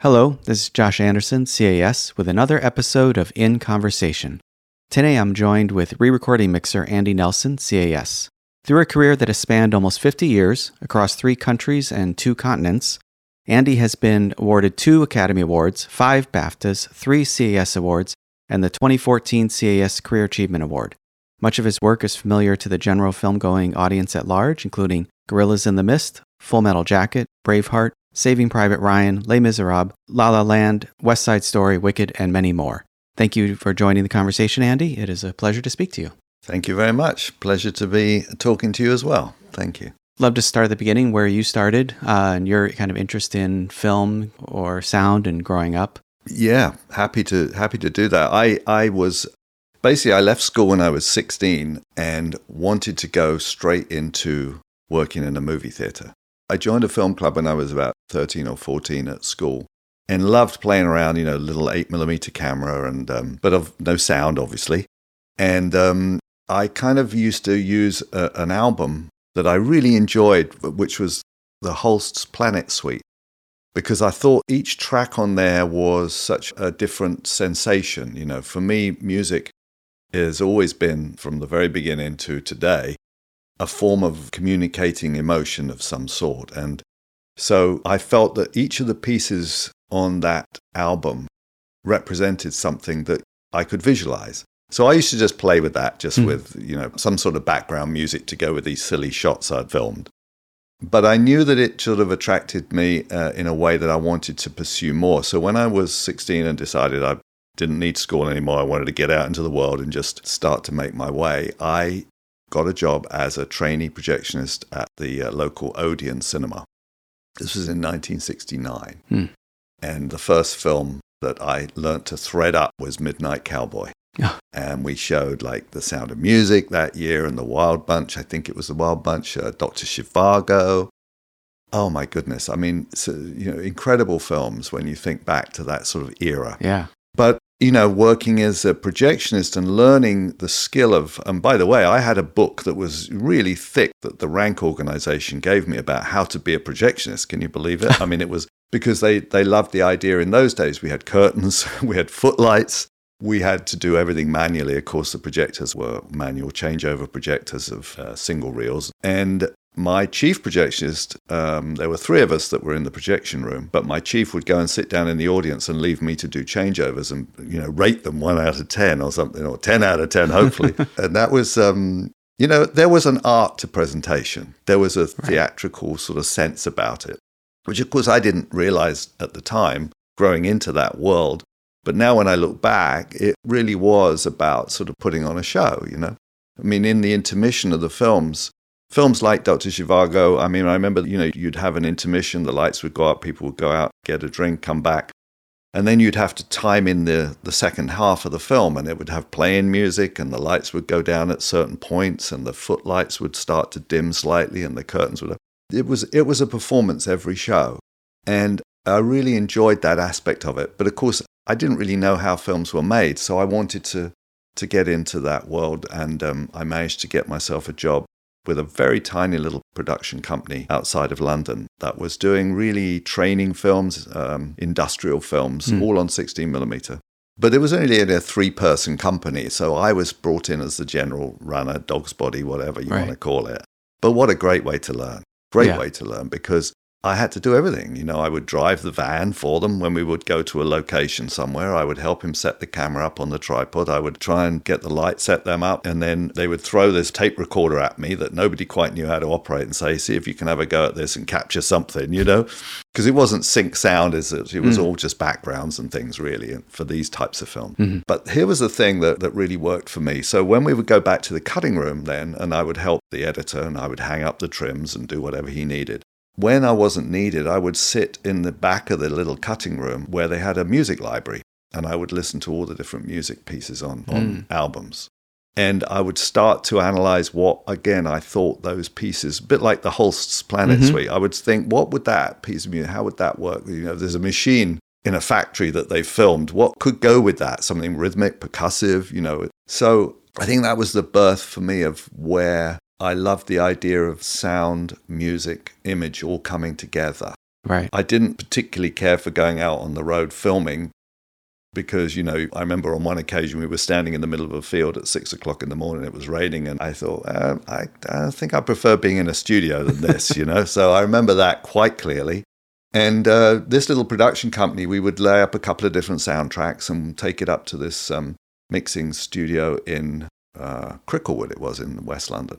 Hello, this is Josh Anderson, CAS, with another episode of In Conversation. Today I'm joined with re-recording mixer Andy Nelson, CAS. Through a career that has spanned almost 50 years, across 3 countries and 2 continents, Andy has been awarded 2 Academy Awards, 5 BAFTAs, 3 CAS Awards, and the 2014 CAS Career Achievement Award. Much of his work is familiar to the general film-going audience at large, including Gorillas in the Mist, Full Metal Jacket, Braveheart, Saving Private Ryan, Les Miserables, La La Land, West Side Story, Wicked, and many more. Thank you for joining the conversation, Andy. It is a pleasure to speak to you. Thank you very much. Pleasure to be talking to you as well. Thank you. Love to start at the beginning where you started and your kind of interest in film or sound and growing up. Yeah, happy to do that. I left school when I was 16 and wanted to go straight into working in a movie theater. I joined a film club when I was about 13 or 14 at school and loved playing around, little 8mm camera and but of no sound, obviously. And I kind of used to use an album that I really enjoyed, which was the Holst's Planet Suite, because I thought each track on there was such a different sensation. For me, music has always been, from the very beginning to today, a form of communicating emotion of some sort. And so I felt that each of the pieces on that album represented something that I could visualize. So I used to just play with that, with, some sort of background music to go with these silly shots I'd filmed. But I knew that it sort of attracted me in a way that I wanted to pursue more. So when I was 16 and decided I didn't need school anymore, I wanted to get out into the world and just start to make my way, I got a job as a trainee projectionist at the local Odeon cinema. This was in 1969. And the first film that I learnt to thread up was Midnight Cowboy. Oh. And we showed The Sound of Music that year and The Wild Bunch. I think it was The Wild Bunch, Dr. Zhivago. Oh my goodness. I mean, incredible films when you think back to that sort of era. Yeah. But working as a projectionist and learning the skill of, and by the way, I had a book that was really thick that the Rank organization gave me about how to be a projectionist. Can you believe it? I mean, it was because they loved the idea in those days. We had curtains, we had footlights, we had to do everything manually. Of course, the projectors were manual changeover projectors of single reels. And my chief projectionist, there were 3 of us that were in the projection room, but my chief would go and sit down in the audience and leave me to do changeovers and, rate them 1 out of 10 or something, or 10 out of 10, hopefully. And that was, there was an art to presentation. There was a theatrical sort of sense about it, which of course I didn't realize at the time growing into that world. But now when I look back, it really was about sort of putting on a show, I mean, in the intermission of the films like Dr. Zhivago, I mean, I remember, you'd have an intermission, the lights would go up, people would go out, get a drink, come back. And then you'd have to time in the second half of the film, and it would have playing music, and the lights would go down at certain points, and the footlights would start to dim slightly, and the curtains would... It was a performance every show. And I really enjoyed that aspect of it. But of course, I didn't really know how films were made, so I wanted to get into that world, and I managed to get myself a job with a very tiny little production company outside of London that was doing really training films, industrial films, all on 16mm. But it was only a 3-person company, so I was brought in as the general runner, dog's body, whatever you want to call it. But what a great way to learn. Great way to learn, because I had to do everything. I would drive the van for them when we would go to a location somewhere. I would help him set the camera up on the tripod. I would try and get the light, set them up, and then they would throw this tape recorder at me that nobody quite knew how to operate and say, see if you can have a go at this and capture something, because it wasn't sync sound. It was all just backgrounds and things, really, for these types of films. Mm-hmm. But here was the thing that really worked for me. So when we would go back to the cutting room then, and I would help the editor, and I would hang up the trims and do whatever he needed. When I wasn't needed, I would sit in the back of the little cutting room where they had a music library, and I would listen to all the different music pieces on albums. And I would start to analyze what, again, I thought those pieces, a bit like the Holst's Planet Suite, I would think, what would that piece of music, how would that work? There's a machine in a factory that they filmed. What could go with that? Something rhythmic, percussive, So I think that was the birth for me of where I loved the idea of sound, music, image all coming together. Right. I didn't particularly care for going out on the road filming because, I remember on one occasion we were standing in the middle of a field at 6 o'clock in the morning. It was raining, and I thought, I think I prefer being in a studio than this, So I remember that quite clearly. And this little production company, we would lay up a couple of different soundtracks and take it up to this mixing studio in Cricklewood, it was in West London.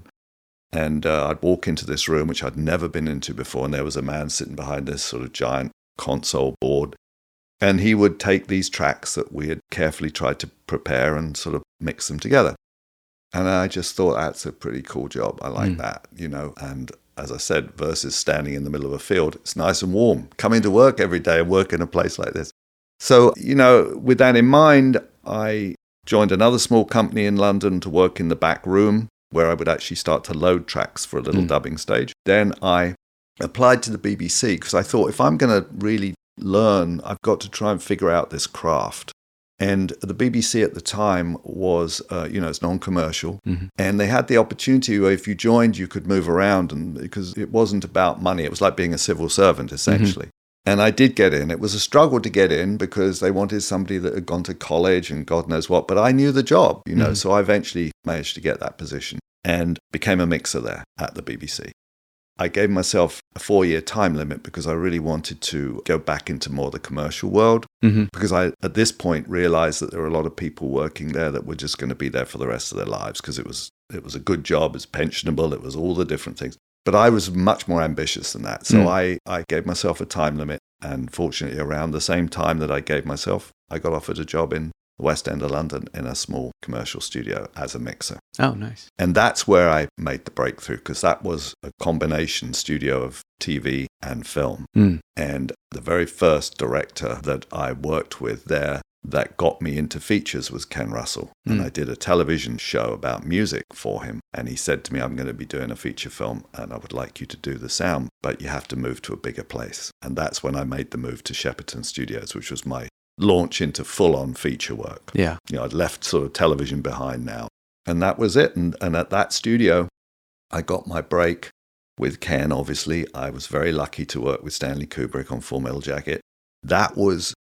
And I'd walk into this room, which I'd never been into before, and there was a man sitting behind this sort of giant console board. And he would take these tracks that we had carefully tried to prepare and sort of mix them together. And I just thought, that's a pretty cool job. I like that, And as I said, versus standing in the middle of a field, it's nice and warm. Coming to work every day and work in a place like this. So, with that in mind, I joined another small company in London to work in the back room, where I would actually start to load tracks for a little dubbing stage. Then I applied to the BBC because I thought, if I'm going to really learn, I've got to try and figure out this craft. And the BBC at the time was, it's non-commercial. Mm-hmm. And they had the opportunity where if you joined, you could move around, and because it wasn't about money. It was like being a civil servant, essentially. Mm-hmm. And I did get in. It was a struggle to get in because they wanted somebody that had gone to college and God knows what. But I knew the job, so I eventually managed to get that position and became a mixer there at the BBC. I gave myself a 4-year time limit because I really wanted to go back into more the commercial world, because I, at this point, realized that there were a lot of people working there that were just going to be there for the rest of their lives because it was a good job, it was pensionable, it was all the different things. But I was much more ambitious than that. So I gave myself a time limit, and fortunately around the same time that I gave myself, I got offered a job in the West End of London in a small commercial studio as a mixer. Oh, nice. And that's where I made the breakthrough, because that was a combination studio of TV and film. And the very first director that I worked with there that got me into features was Ken Russell. And I did a television show about music for him. And he said to me, I'm going to be doing a feature film and I would like you to do the sound, but you have to move to a bigger place. And that's when I made the move to Shepperton Studios, which was my launch into full-on feature work. Yeah. I'd left sort of television behind now. And that was it. And at that studio, I got my break with Ken, obviously. I was very lucky to work with Stanley Kubrick on Full Metal Jacket. That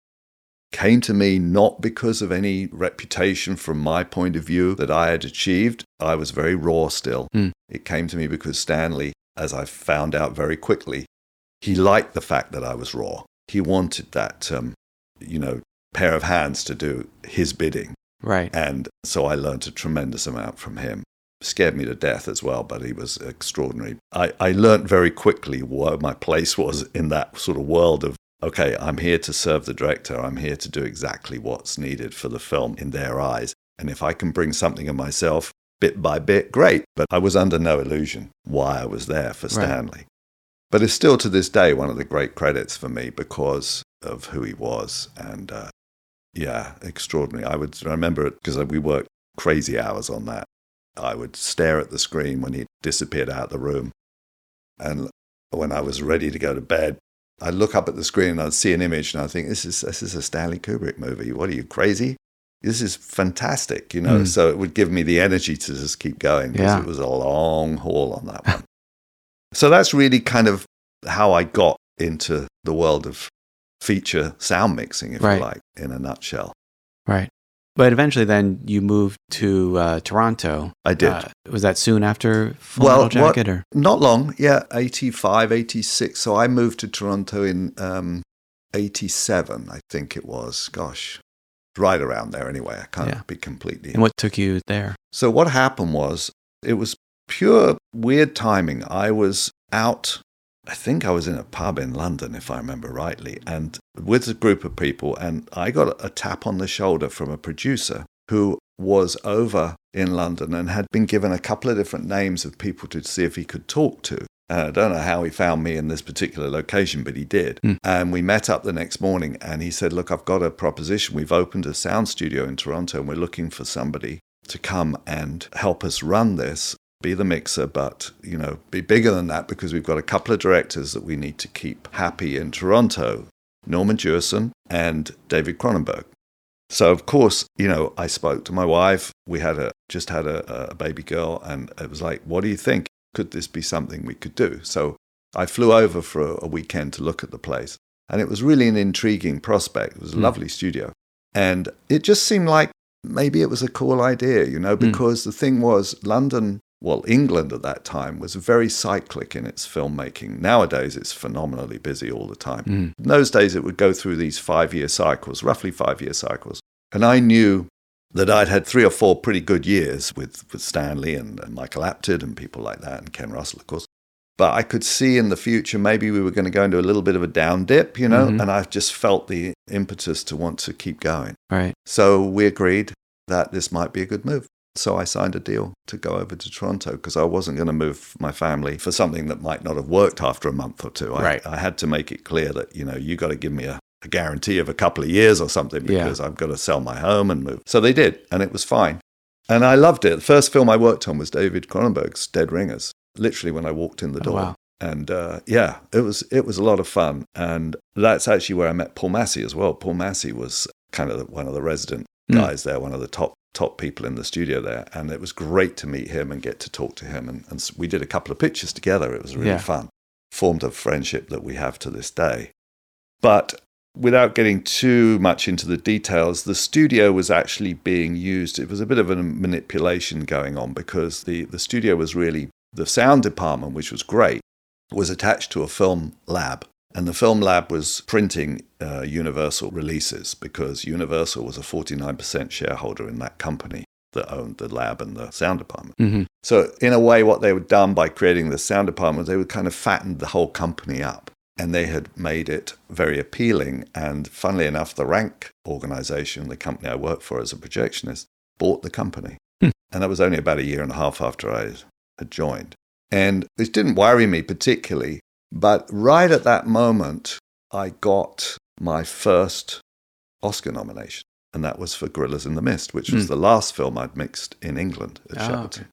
came to me not because of any reputation from my point of view that I had achieved. I was very raw still. It came to me because Stanley, as I found out very quickly, he liked the fact that I was raw. He wanted that, pair of hands to do his bidding. Right. And so I learned a tremendous amount from him. Scared me to death as well, but he was extraordinary. I learned very quickly what my place was in that sort of world of, okay, I'm here to serve the director. I'm here to do exactly what's needed for the film in their eyes. And if I can bring something of myself bit by bit, great. But I was under no illusion why I was there for Stanley. Right. But it's still to this day one of the great credits for me because of who he was. And extraordinary. I remember it because we worked crazy hours on that. I would stare at the screen when he disappeared out of the room. And when I was ready to go to bed, I'd look up at the screen and I'd see an image and I'd think, this is a Stanley Kubrick movie. What are you, crazy? This is fantastic, So it would give me the energy to just keep going because it was a long haul on that one. So that's really kind of how I got into the world of feature sound mixing, if you like, in a nutshell. Right. But eventually then you moved to Toronto. I did. Was that soon after Full Metal Jacket? Or? Not long, 85, 86. So I moved to Toronto in 87, I think it was. Gosh, right around there anyway. I can't be completely... And what took you there? So what happened was, it was pure weird timing. I was out... I think I was in a pub in London, if I remember rightly, and with a group of people, and I got a tap on the shoulder from a producer who was over in London and had been given a couple of different names of people to see if he could talk to. And I don't know how he found me in this particular location, but he did. And we met up the next morning, and he said, look, I've got a proposition. We've opened a sound studio in Toronto, and we're looking for somebody to come and help us run this. Be the mixer, but, be bigger than that because we've got a couple of directors that we need to keep happy in Toronto, Norman Jewison and David Cronenberg. So, of course, I spoke to my wife. We just had a baby girl, and it was like, what do you think? Could this be something we could do? So I flew over for a weekend to look at the place. And it was really an intriguing prospect. It was a lovely studio. And it just seemed like maybe it was a cool idea, because the thing was London, England at that time was very cyclic in its filmmaking. Nowadays, it's phenomenally busy all the time. In those days, it would go through these 5-year cycles, roughly 5-year cycles. And I knew that I'd had 3 or 4 pretty good years with Stanley and Michael Apted and people like that, and Ken Russell, of course. But I could see in the future maybe we were going to go into a little bit of a down dip, and I just felt the impetus to want to keep going. Right. So we agreed that this might be a good move. So I signed a deal to go over to Toronto because I wasn't going to move my family for something that might not have worked after a month or two. I had to make it clear that, you got to give me a guarantee of a couple of years or something because I've got to sell my home and move. So they did, and it was fine. And I loved it. The first film I worked on was David Cronenberg's Dead Ringers, literally when I walked in the door. Wow. And it was a lot of fun. And that's actually where I met Paul Massey as well. Paul Massey was kind of one of the resident guys there, one of the top people in the studio there. And it was great to meet him and get to talk to him. And we did a couple of pictures together. It was really fun. Formed a friendship that we have to this day. But without getting too much into the details, the studio was actually being used. It was a bit of a manipulation going on because the studio was really, the sound department, which was great, was attached to a film lab. And the film lab was printing Universal releases because Universal was a 49% shareholder in that company that owned the lab and the sound department. So in a way, what they had done by creating the sound department, they would kind of fattened the whole company up. And they had made it very appealing. And funnily enough, the Rank organization, the company I worked for as a projectionist, bought the company. And that was only about 1.5 years after I had joined. And this didn't worry me particularly. But right at that moment, I got my first Oscar nomination. And that was for Gorillas in the Mist, which was the last film I'd mixed in England at Shepperton. Okay.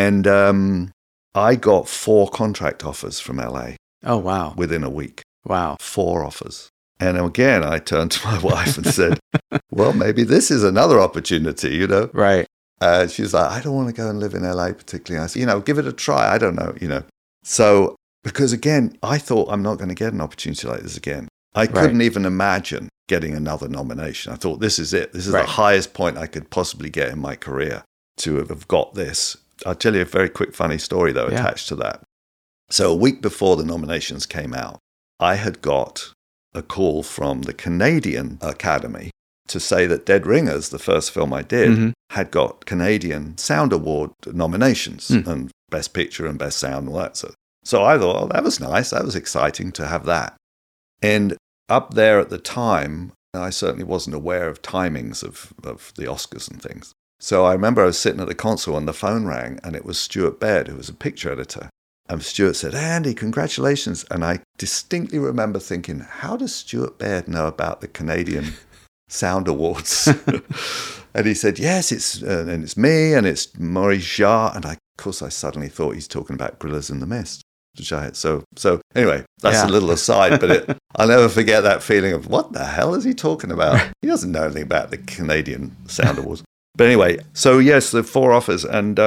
And I got 4 contract offers from LA. Oh, wow. Within a week. Wow. 4 offers. And again, I turned to my wife and said, well, maybe this is another opportunity, Right. She's like, I don't want to go and live in LA particularly. I said, give it a try. I don't know, So, because again, I thought I'm not going to get an opportunity like this again. I couldn't even imagine getting another nomination. I thought, this is it. This is the highest point I could possibly get in my career to have got this. I'll tell you a very quick, funny story, though, attached to that. So a week before the nominations came out, I had got a call from the Canadian Academy to say that Dead Ringers, the first film I did, had got Canadian Sound Award nominations and Best Picture and Best Sound and all that sort. So I thought, oh, that was nice. That was exciting to have that. And up there at the time, I certainly wasn't aware of timings of the Oscars and things. So I remember I was sitting at the console and the phone rang and it was Stuart Baird, who was a picture editor. And Stuart said, Andy, congratulations. And I distinctly remember thinking, how does Stuart Baird know about the Canadian Sound Awards? And he said, yes, it's me and it's Maurice Jarre. And of course, I suddenly thought he's talking about Gorillas in the Mist. So anyway, that's a little aside, but I'll never forget that feeling of, what the hell is he talking about? He doesn't know anything about the Canadian Sound Awards. But anyway, so yes, the 4 offers. And,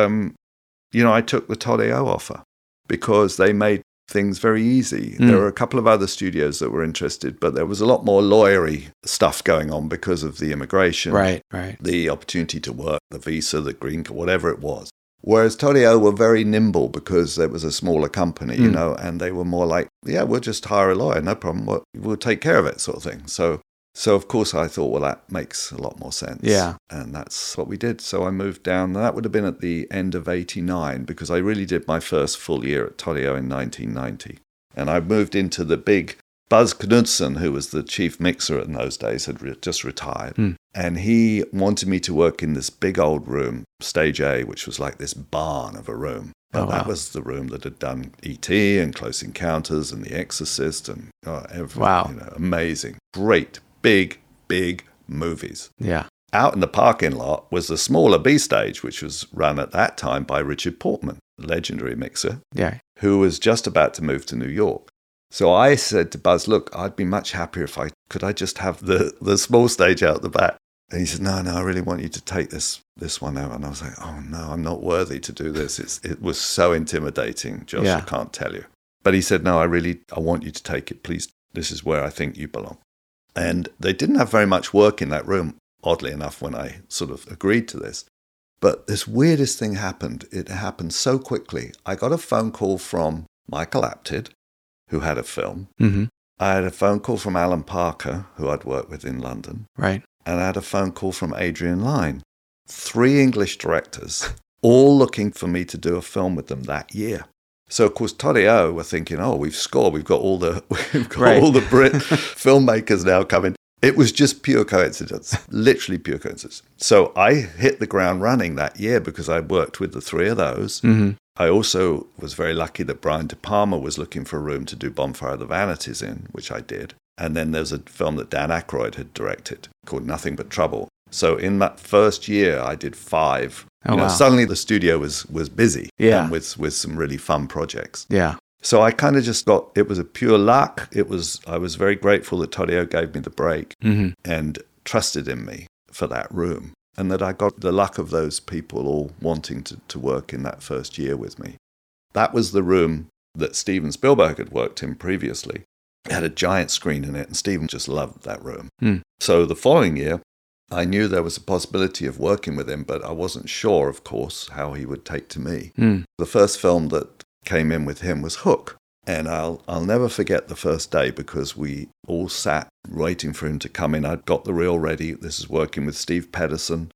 I took the Todd AO offer, because they made things very easy. There were a couple of other studios that were interested, but there was a lot more lawyery stuff going on because of the immigration, right, the opportunity to work, the visa, the green card, whatever it was. Whereas Todd AO were very nimble because it was a smaller company, and they were more like, yeah, we'll just hire a lawyer, no problem, we'll take care of it, sort of thing. So of course I thought, well, that makes a lot more sense. Yeah. And that's what we did. So I moved down. That would have been at the end of 89 because I really did my first full year at Todd AO in 1990. And I moved into the big Buzz Knudsen, who was the chief mixer in those days, had just retired. And he wanted me to work in this big old room, Stage A, which was like this barn of a room. But that was the room that had done E.T. and Close Encounters and The Exorcist and everything. Amazing. Great. Big movies. Yeah. Out in the parking lot was the smaller B stage, which was run at that time by Richard Portman, legendary mixer, who was just about to move to New York. So I said to Buzz, look, I'd be much happier if I just have the small stage out the back. And he said, no, I really want you to take this one out. And I was like, oh no, I'm not worthy to do this. It was so intimidating, Josh, I can't tell you. But he said, no, I want you to take it. Please, this is where I think you belong. And they didn't have very much work in that room, oddly enough, when I sort of agreed to this. But this weirdest thing happened. It happened so quickly. I got a phone call from Michael Apted, who had a film. Mm-hmm. I had a phone call from Alan Parker, who I'd worked with in London. Right. And I had a phone call from Adrian Lyne. 3 English directors, all looking for me to do a film with them that year. So, of course, Torio were thinking, oh, we've scored. We've got all the all the Brit filmmakers now coming. It was just pure coincidence, literally pure coincidence. So I hit the ground running that year because I worked with the 3 of those. Mm-hmm. I also was very lucky that Brian De Palma was looking for a room to do Bonfire of the Vanities in, which I did. And then there's a film that Dan Aykroyd had directed called Nothing But Trouble. So in that first year, I did 5. Oh, wow. Suddenly the studio was busy, yeah, with some really fun projects. Yeah. So I kind of just got, it was a pure luck. I was very grateful that Torio gave me the break mm-hmm. and trusted in me for that room, and that I got the luck of those people all wanting to work in that first year with me. That was the room that Steven Spielberg had worked in previously. It had a giant screen in it, and Steven just loved that room. Mm. So the following year, I knew there was a possibility of working with him, but I wasn't sure, of course, how he would take to me. Mm. The first film that came in with him was Hook. And I'll never forget the first day because we all sat waiting for him to come in. I'd got the reel ready. This is working with Steve Pedersen,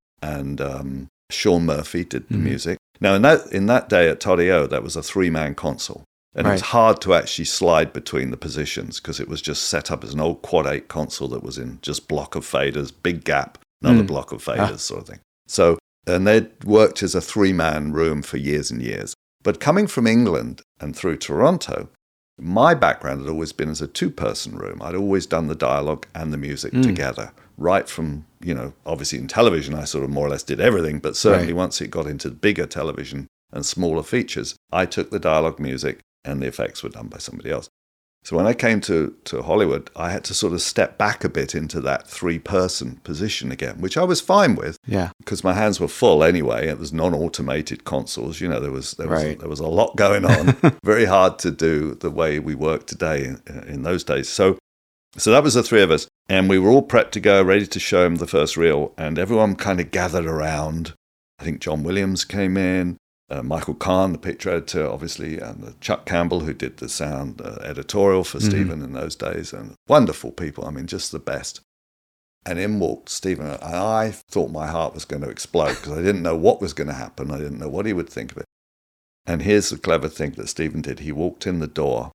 and Sean Murphy did the music. Now, in that day at Torio, that was a 3-man console. And It was hard to actually slide between the positions because it was just set up as an old Quad 8 console that was in just block of faders, big gap, another block of faders sort of thing. So, and they'd worked as a 3-man room for years and years. But coming from England and through Toronto, my background had always been as a 2-person room. I'd always done the dialogue and the music together, right from, obviously in television, I sort of more or less did everything, but certainly once it got into bigger television and smaller features, I took the dialogue, music, and the effects were done by somebody else. So when I came to Hollywood, I had to sort of step back a bit into that 3-person position again, which I was fine with. Yeah. Because my hands were full anyway. It was non-automated consoles. There was a lot going on. Very hard to do the way we work today in those days. So that was the 3 of us. And we were all prepped to go, ready to show him the first reel. And everyone kind of gathered around. I think John Williams came in. Michael Kahn, the picture editor, obviously, and Chuck Campbell, who did the sound editorial for Stephen in those days, and wonderful people. I mean, just the best. And in walked Stephen, and I thought my heart was going to explode because I didn't know what was going to happen. I didn't know what he would think of it. And here's the clever thing that Stephen did. He walked in the door,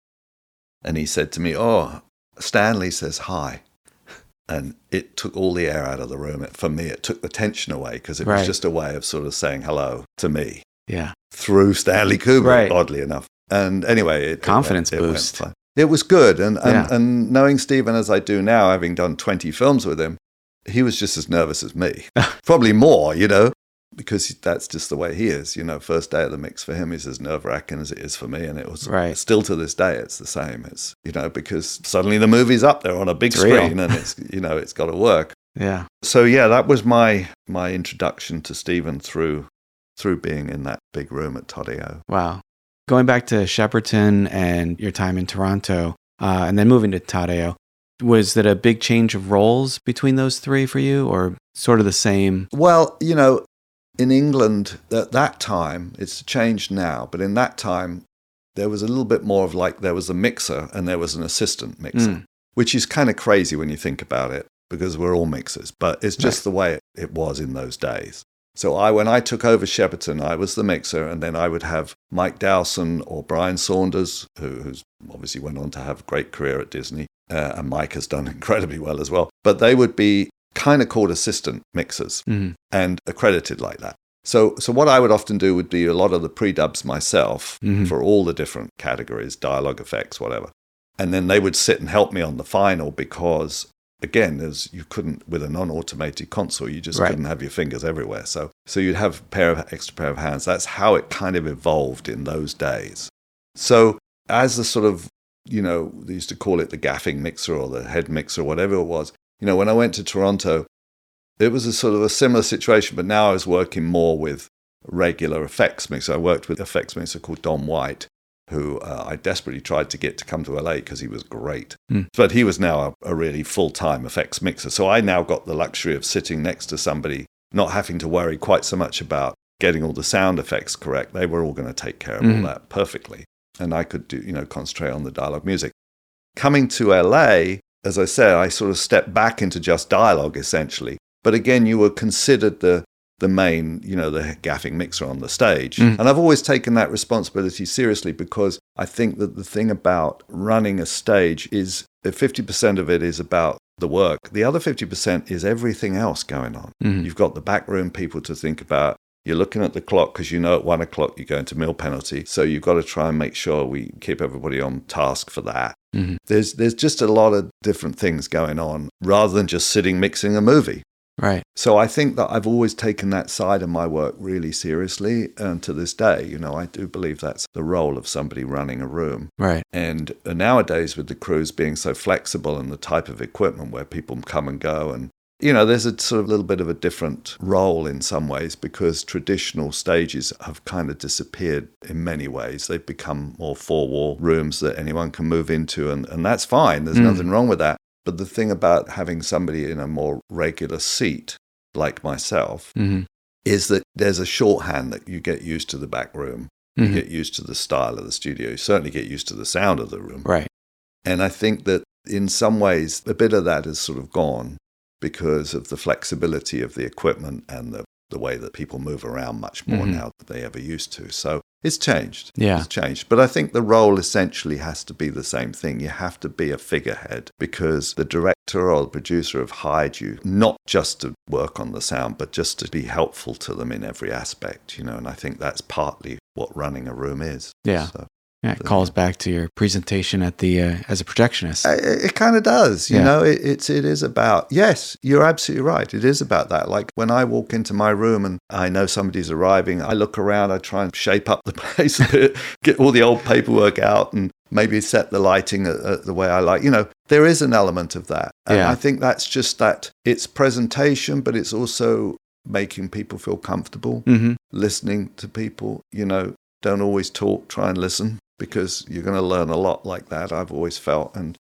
and he said to me, "Oh, Stanley says hi." And it took all the air out of the room. For me, it took the tension away because it was just a way of sort of saying hello to me. Yeah. Through Stanley Kubrick, oddly enough. And anyway, confidence boost. It was good. And knowing Stephen as I do now, having done 20 films with him, he was just as nervous as me. Probably more, because that's just the way he is. First day at the mix for him is as nerve-wracking as it is for me. And it was still to this day, it's the same. It's, because suddenly the movie's up there on a big screen and it's, it's got to work. Yeah. So that was my introduction to Stephen through being in that big room at Torio. Wow. Going back to Shepperton and your time in Toronto, and then moving to Torio, was that a big change of roles between those 3 for you, or sort of the same? Well, in England at that time, it's changed now, but in that time, there was a little bit more of there was a mixer and there was an assistant mixer, which is kind of crazy when you think about it, because we're all mixers, but it's just the way it was in those days. So when I took over Shepperton, I was the mixer, and then I would have Mike Dowson or Brian Saunders, who's obviously went on to have a great career at Disney, and Mike has done incredibly well as well. But they would be kind of called assistant mixers and accredited like that. So what I would often do would be a lot of the pre-dubs myself for all the different categories, dialogue, effects, whatever. And then they would sit and help me on the final because, again, you couldn't, with a non-automated console, you just couldn't have your fingers everywhere. So you'd have extra pair of hands. That's how it kind of evolved in those days. So as the sort of, they used to call it the gaffing mixer or the head mixer, whatever it was, when I went to Toronto, it was a sort of a similar situation, but now I was working more with regular effects mixer. I worked with an effects mixer called Don White, who I desperately tried to get to come to LA because he was great. Mm. But he was now a really full-time effects mixer. So I now got the luxury of sitting next to somebody, not having to worry quite so much about getting all the sound effects correct. They were all going to take care of all that perfectly. And I could concentrate on the dialogue music. Coming to LA, as I said, I sort of stepped back into just dialogue essentially. But again, you were considered the main, the gaffing mixer on the stage. And I've always taken that responsibility seriously because I think that the thing about running a stage is that 50% of it is about the work. The other 50% is everything else going on. You've got the backroom people to think about. You're looking at the clock because at 1 o'clock you go into meal penalty. So you've got to try and make sure we keep everybody on task for that. There's just a lot of different things going on rather than just sitting mixing a movie. Right. So I think that I've always taken that side of my work really seriously. And to this day, I do believe that's the role of somebody running a room. Right. And nowadays with the crews being so flexible and the type of equipment where people come and go and there's a sort of little bit of a different role in some ways because traditional stages have kind of disappeared in many ways. They've become more four-wall rooms that anyone can move into, and that's fine. There's nothing wrong with that. But the thing about having somebody in a more regular seat, like myself, is that there's a shorthand that you get used to the back room. You get used to the style of the studio. You certainly get used to the sound of the room. Right. And I think that in some ways, a bit of that has sort of gone because of the flexibility of the equipment and the way that people move around much more now than they ever used to. So it's changed. Yeah. It's changed. But I think the role essentially has to be the same thing. You have to be a figurehead because the director or the producer have hired you not just to work on the sound, but just to be helpful to them in every aspect, and I think that's partly what running a room is. Yeah. So, it calls back to your presentation at the as a projectionist. It kind of does, It is about, yes, you're absolutely right. It is about that. Like when I walk into my room and I know somebody's arriving, I look around, I try and shape up the place a bit, get all the old paperwork out and maybe set the lighting the way I like. There is an element of that. And I think that's just that it's presentation, but it's also making people feel comfortable, listening to people, don't always talk, try and listen. Because you're going to learn a lot like that, I've always felt. And,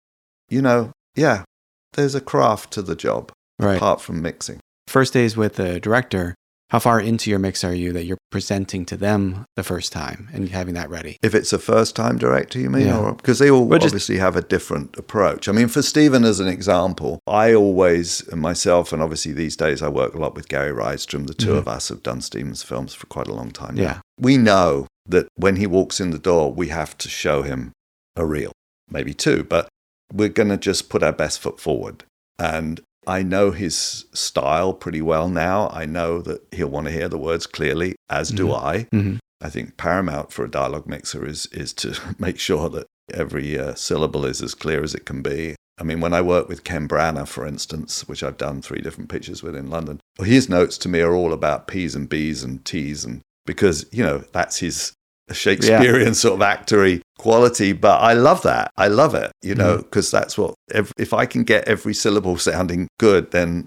there's a craft to the job, apart from mixing. First days with the director, how far into your mix are you that you're presenting to them the first time and having that ready? If it's a first-time director, you mean? Yeah. Because they all obviously have a different approach. I mean, for Stephen, as an example, I always, myself, and obviously these days I work a lot with Gary Rydstrom, the two of us have done Stephen's films for quite a long time now. Yeah. We know that when he walks in the door, we have to show him a reel, maybe two, but we're going to just put our best foot forward. And I know his style pretty well now. I know that he'll want to hear the words clearly, as do I. I think paramount for a dialogue mixer is to make sure that every syllable is as clear as it can be. I mean, when I work with Ken Branagh, for instance, which I've done 3 different pictures with in London, his notes to me are all about P's and B's and T's, and because, that's his Shakespearean sort of actory quality. But I love that. I love it, because that's what, if I can get every syllable sounding good, then,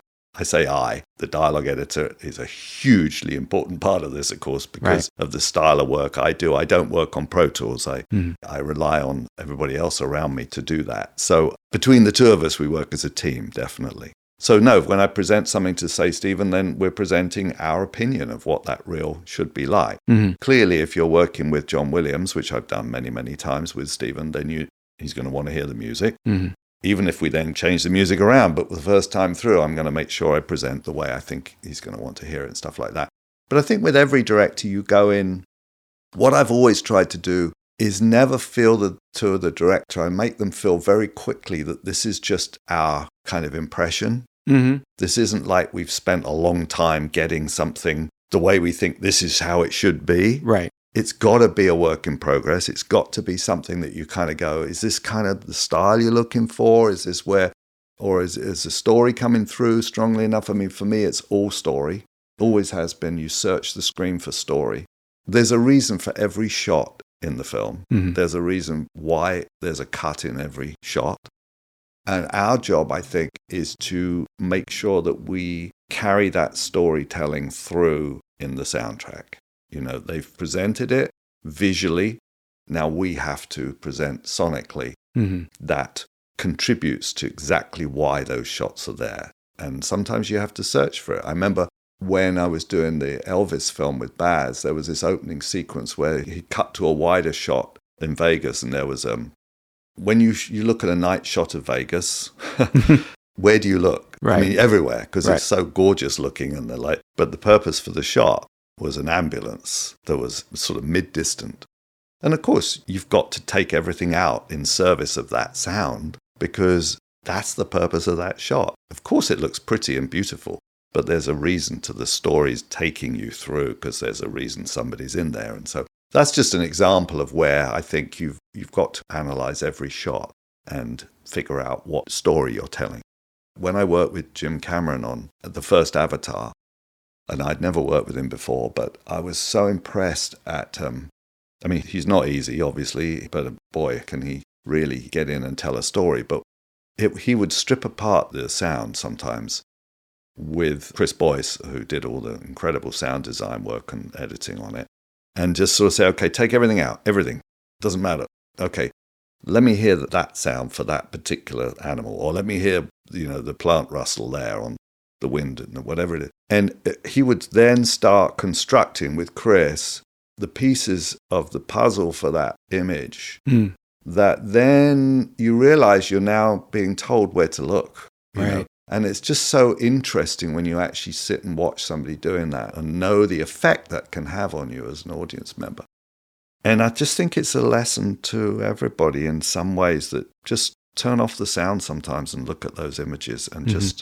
I say the dialogue editor is a hugely important part of this, of course, because of the style of work I do. I don't work on Pro Tools. I rely on everybody else around me to do that. So between the two of us, we work as a team, definitely. So no, when I present something to, say, Stephen, then we're presenting our opinion of what that reel should be like. Clearly, if you're working with John Williams, which I've done many, many times with Stephen, then he's going to want to hear the music. Even if we then change the music around, but the first time through, I'm going to make sure I present the way I think he's going to want to hear it and stuff like that. But I think with every director you go in, what I've always tried to do is never feel to the director. I make them feel very quickly that this is just our kind of impression. This isn't like we've spent a long time getting something the way we think this is how it should be. Right. It's got to be a work in progress. It's got to be something that you kind of go, is this kind of the style you're looking for? Is this where, or is the story coming through strongly enough? I mean, for me, it's all story. Always has been. You search the screen for story. There's a reason for every shot in the film. There's a reason why there's a cut in every shot. And our job, I think, is to make sure that we carry that storytelling through in the soundtrack. They've presented it visually. now we have to present sonically Mm-hmm. that contributes to exactly why those shots are there. And sometimes you have to search for it. I remember when I was doing the Elvis film with Baz, there was this opening sequence where he cut to a wider shot in Vegas, and there was when you look at a night shot of Vegas, where do you look? Right. I mean, everywhere, because Right. it's so gorgeous looking, and but the purpose for the shot was an ambulance that was sort of mid-distant. And of course, you've got to take everything out in service of that sound, because that's the purpose of that shot. Of course, it looks pretty and beautiful, but there's a reason to the stories taking you through, because there's a reason somebody's in there. And so that's just an example of where I think you've got to analyze every shot and figure out what story you're telling. When I worked with Jim Cameron on the first Avatar, and I'd never worked with him before, but I was so impressed at, I mean, he's not easy, obviously, but boy, can he really get in and tell a story. But he would strip apart the sound sometimes with Chris Boyce, who did all the incredible sound design work and editing on it, and just sort of say, okay, take everything out, everything, doesn't matter. Okay, let me hear that sound for that particular animal, or let me hear, the plant rustle there on the wind and whatever it is. And he would then start constructing with Chris the pieces of the puzzle for that image, that then you realize you're now being told where to look. You know? And it's just so interesting when you actually sit and watch somebody doing that and know the effect that can have on you as an audience member. And I just think it's a lesson to everybody in some ways, that just turn off the sound sometimes and look at those images and just,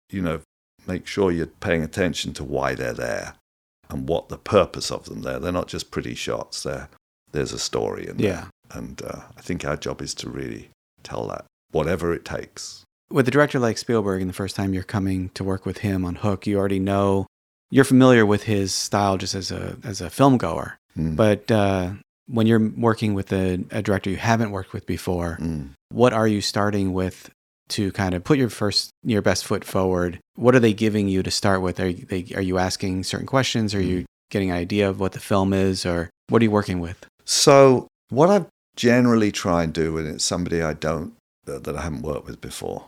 make sure you're paying attention to why they're there and what the purpose of them there. They're not just pretty shots. There's a story in there. And I think our job is to really tell that, whatever it takes. With a director like Spielberg, and the first time you're coming to work with him on Hook, you already know, you're familiar with his style just as a film goer. But when you're working with a director you haven't worked with before, what are you starting with to kind of put your best foot forward? What are they giving you to start with? Are you asking certain questions? Are you getting an idea of what the film is, or what are you working with? So what I generally try and do when it's somebody that I haven't worked with before,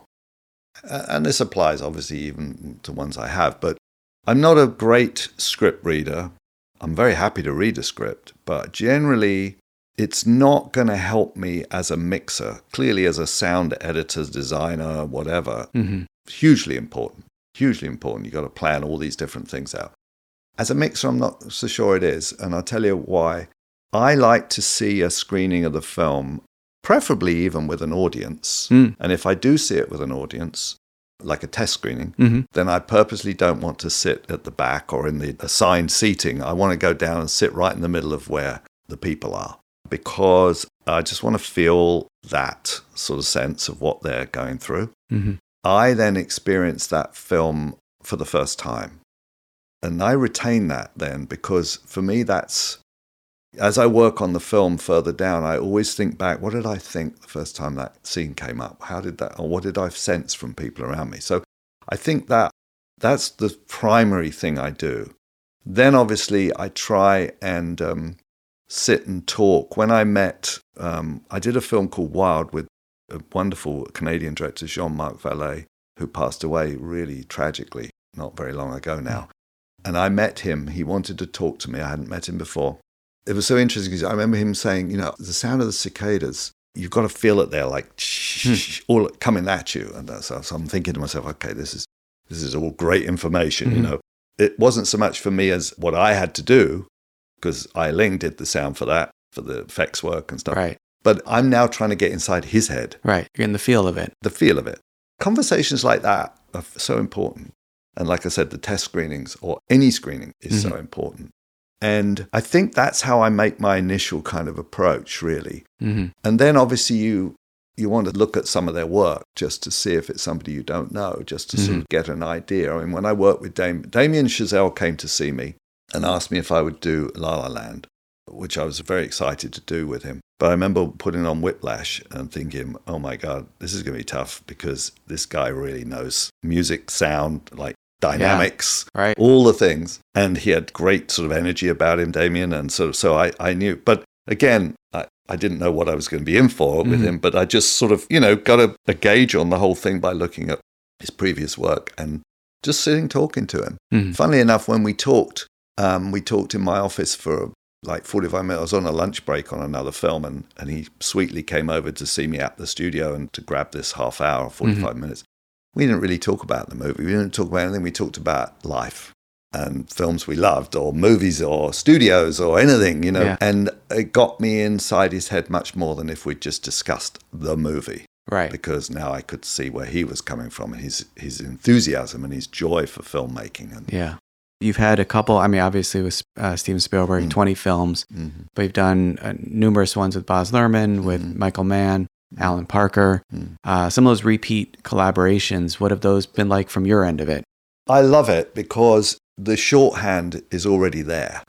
and this applies obviously even to ones I have, but I'm not a great script reader. I'm very happy to read a script, but generally it's not going to help me as a mixer. Clearly, as a sound editor, designer, whatever, hugely important. Hugely important. You've got to plan all these different things out. As a mixer, I'm not so sure it is, and I'll tell you why. I like to see a screening of the film, preferably even with an audience. And if I do see it with an audience, like a test screening, then I purposely don't want to sit at the back or in the assigned seating. I want to go down and sit right in the middle of where the people are, because I just want to feel that sort of sense of what they're going through. I then experience that film for the first time. And I retain that then, because for me, that's, as I work on the film further down, I always think back, what did I think the first time that scene came up? How did that, or what did I sense from people around me? So I think that's the primary thing I do. Then obviously I try and sit and talk. When I met, I did a film called Wild with a wonderful Canadian director, Jean-Marc Vallée, who passed away really tragically not very long ago now. And I met him. He wanted to talk to me. I hadn't met him before. It was so interesting because I remember him saying, the sound of the cicadas, you've got to feel it there, like all coming at you. And so I'm thinking to myself, okay, this is all great information. It wasn't so much for me as what I had to do, because Ai Ling did the sound for that, for the effects work and stuff. Right. But I'm now trying to get inside his head. Right. You're in the feel of it. The feel of it. Conversations like that are so important. And like I said, the test screenings or any screening is so important. And I think that's how I make my initial kind of approach, really. And then obviously you want to look at some of their work just to see if it's somebody you don't know, just to sort of get an idea. I mean, when I worked with Damien Chazelle came to see me and asked me if I would do La La Land, which I was very excited to do with him. But I remember putting on Whiplash and thinking, oh my God, this is going to be tough, because this guy really knows music, sound, like dynamics, all the things. And he had great sort of energy about him, Damien. And so I knew. But again, I didn't know what I was going to be in for with him, but I just sort of, got a gauge on the whole thing by looking at his previous work and just sitting talking to him. Funnily enough, when we talked in my office for like 45 minutes. I was on a lunch break on another film, and he sweetly came over to see me at the studio and to grab this half hour, 45 minutes. We didn't really talk about the movie. We didn't talk about anything. We talked about life and films we loved, or movies, or studios, or anything, Yeah. And it got me inside his head much more than if we'd just discussed the movie. Right. Because now I could see where he was coming from, and his enthusiasm and his joy for filmmaking. And yeah. You've had a couple, I mean, obviously with Steven Spielberg, 20 films, but you've done numerous ones with Baz Luhrmann, with Michael Mann, Alan Parker. Some of those repeat collaborations, what have those been like from your end of it? I love it because the shorthand is already there.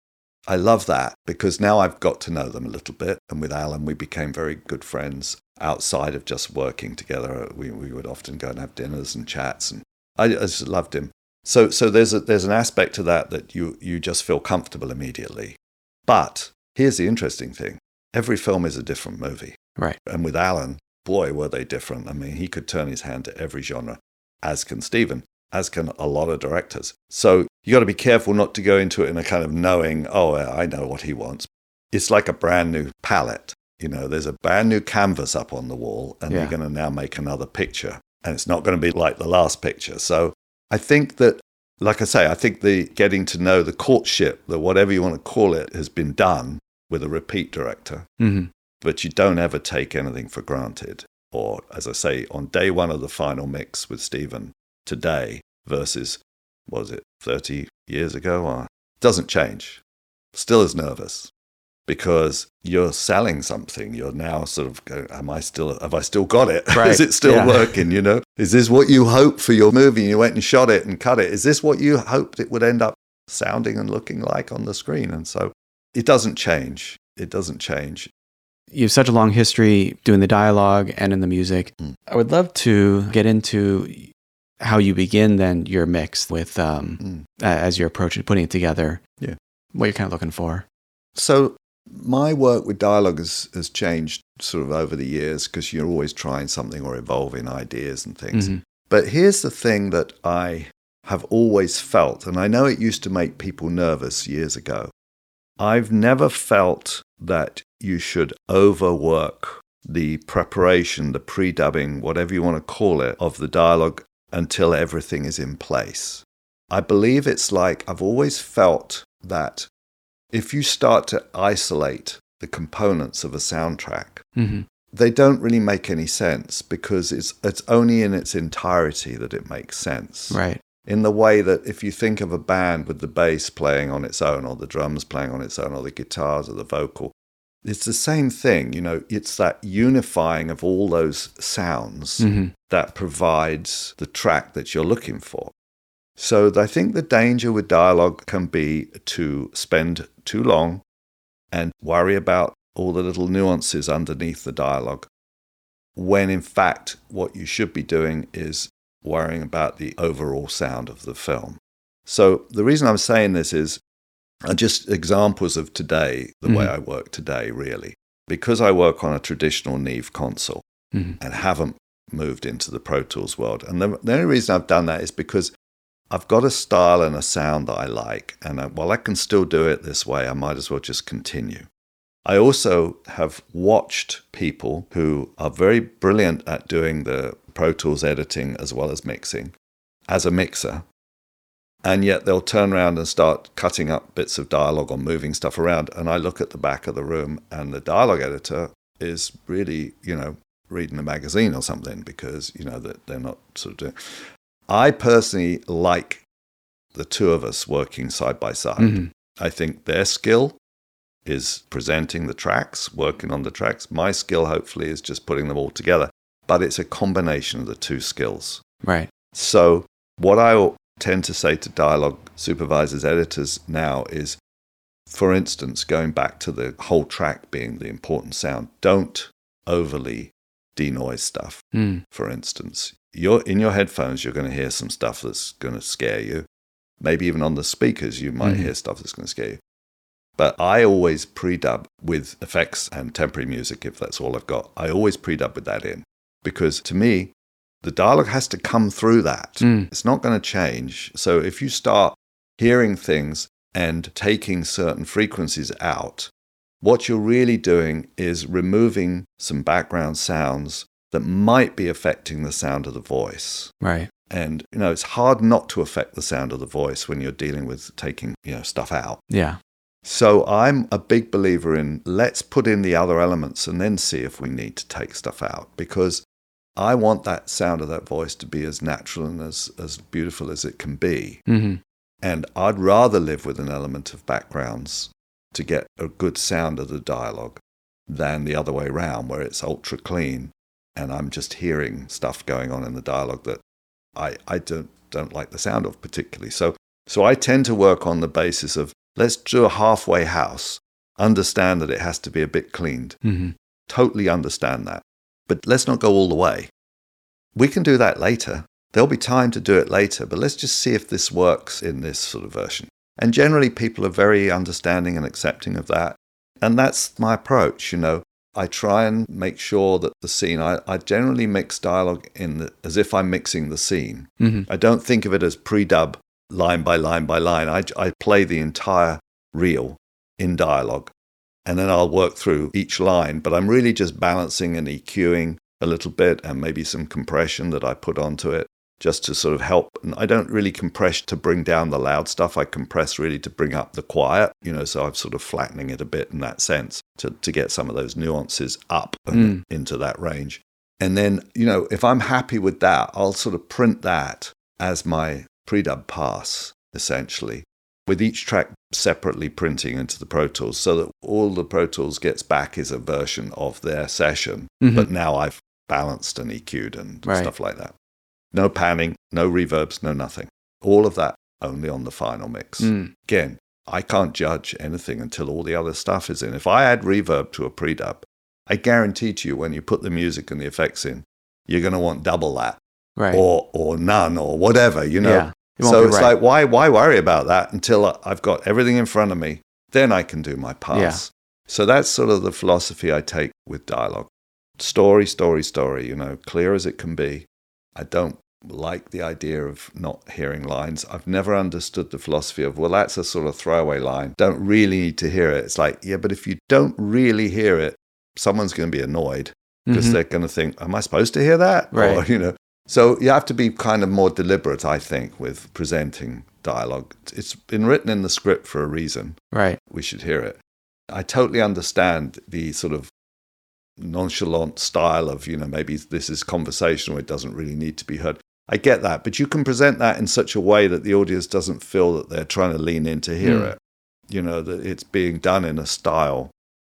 I love that because now I've got to know them a little bit. And with Alan, we became very good friends outside of just working together. We would often go and have dinners and chats, and I just loved him. So there's an aspect to that you just feel comfortable immediately. But here's the interesting thing. Every film is a different movie. Right. And with Alan, boy, were they different. I mean, he could turn his hand to every genre, as can Steven, as can a lot of directors. So you got to be careful not to go into it in a kind of knowing, oh, I know what he wants. It's like a brand new palette. There's a brand new canvas up on the wall, and you're going to now make another picture. And it's not going to be like the last picture. So I think that, like I say, I think the getting to know, the courtship, the whatever you want to call it, has been done with a repeat director. But you don't ever take anything for granted. Or, as I say, on day one of the final mix with Steven today versus, what was it, 30 years ago? It doesn't change. Still as nervous. Because you're selling something, you're now sort of going, have I still got it? Right. Is it still working, Is this what you hoped for your movie? You went and shot it and cut it. Is this what you hoped it would end up sounding and looking like on the screen? And so it doesn't change. It doesn't change. You have such a long history doing the dialogue and in the music. I would love to get into how you begin then your mix with, as you're approaching putting it together. Yeah. What you're kind of looking for. So my work with dialogue has changed sort of over the years because you're always trying something or evolving ideas and things. But here's the thing that I have always felt, and I know it used to make people nervous years ago. I've never felt that you should overwork the preparation, the pre-dubbing, whatever you want to call it, of the dialogue until everything is in place. I believe it's like I've always felt that if you start to isolate the components of a soundtrack, they don't really make any sense because it's only in its entirety that it makes sense. Right. In the way that if you think of a band with the bass playing on its own, or the drums playing on its own, or the guitars or the vocal, it's the same thing. It's that unifying of all those sounds that provides the track that you're looking for. So I think the danger with dialogue can be to spend too long and worry about all the little nuances underneath the dialogue, when in fact what you should be doing is worrying about the overall sound of the film. So the reason I'm saying this is just examples of today, the way I work today, really. Because I work on a traditional Neve console and haven't moved into the Pro Tools world. And the only reason I've done that is because I've got a style and a sound that I like, and while I can still do it this way, I might as well just continue. I also have watched people who are very brilliant at doing the Pro Tools editing as well as mixing as a mixer, and yet they'll turn around and start cutting up bits of dialogue or moving stuff around, and I look at the back of the room, and the dialogue editor is really, reading a magazine or something because, that they're not sort of doing... I personally like the two of us working side by side. I think their skill is presenting the tracks, working on the tracks. My skill, hopefully, is just putting them all together. But it's a combination of the two skills. Right. So what I tend to say to dialogue supervisors, editors now is, for instance, going back to the whole track being the important sound, don't overly denoise stuff, for instance. In your headphones, you're going to hear some stuff that's going to scare you. Maybe even on the speakers, you might hear stuff that's going to scare you. But I always pre-dub with effects and temporary music, if that's all I've got. I always pre-dub with that in. Because to me, the dialogue has to come through that. It's not going to change. So if you start hearing things and taking certain frequencies out, what you're really doing is removing some background sounds that might be affecting the sound of the voice. Right. And, it's hard not to affect the sound of the voice when you're dealing with taking, stuff out. Yeah. So I'm a big believer in let's put in the other elements and then see if we need to take stuff out, because I want that sound of that voice to be as natural and as beautiful as it can be. Mm-hmm. And I'd rather live with an element of backgrounds to get a good sound of the dialogue than the other way around, where it's ultra clean and I'm just hearing stuff going on in the dialogue that I don't like the sound of particularly. So I tend to work on the basis of let's do a halfway house, understand that it has to be a bit cleaned, totally understand that. But let's not go all the way. We can do that later. There'll be time to do it later, but let's just see if this works in this sort of version. And generally people are very understanding and accepting of that. And that's my approach, I try and make sure that the scene, I generally mix dialogue as if I'm mixing the scene. Mm-hmm. I don't think of it as pre-dub line by line by line. I play the entire reel in dialogue, and then I'll work through each line, but I'm really just balancing and EQing a little bit and maybe some compression that I put onto it just to sort of help. And I don't really compress to bring down the loud stuff. I compress really to bring up the quiet, so I'm sort of flattening it a bit in that sense to get some of those nuances up and into that range. And then, if I'm happy with that, I'll sort of print that as my pre-dub pass, essentially, with each track separately printing into the Pro Tools so that all the Pro Tools gets back is a version of their session, but now I've balanced and EQ'd and stuff like that. No panning, no reverbs, no nothing. All of that only on the final mix. Again, I can't judge anything until all the other stuff is in. If I add reverb to a pre-dub, I guarantee to you when you put the music and the effects in, you're going to want double that. Right. Or none or whatever, Yeah, so it's like, why worry about that until I've got everything in front of me? Then I can do my pass. Yeah. So that's sort of the philosophy I take with dialogue. Story, clear as it can be. I don't like the idea of not hearing lines. I've never understood the philosophy of, well, that's a sort of throwaway line. Don't really need to hear it. It's like, yeah, but if you don't really hear it, someone's going to be annoyed because they're going to think, am I supposed to hear that? Right. Or, So you have to be kind of more deliberate, I think, with presenting dialogue. It's been written in the script for a reason. Right. We should hear it. I totally understand the sort of nonchalant style of, maybe this is conversational, it doesn't really need to be heard. I get that, but you can present that in such a way that the audience doesn't feel that they're trying to lean in to hear it. That it's being done in a style.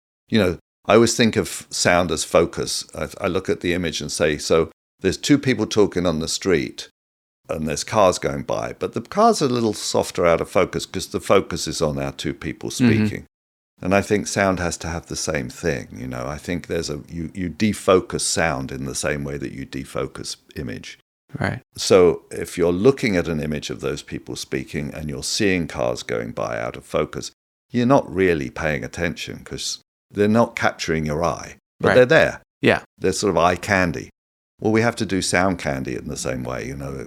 I always think of sound as focus. I look at the image and say, so there's two people talking on the street and there's cars going by, but the cars are a little softer out of focus because the focus is on our two people speaking. And I think sound has to have the same thing. I think there's you defocus sound in the same way that you defocus image. Right. So if you're looking at an image of those people speaking and you're seeing cars going by out of focus, you're not really paying attention because they're not capturing your eye, but they're there. Yeah. They're sort of eye candy. Well, we have to do sound candy in the same way.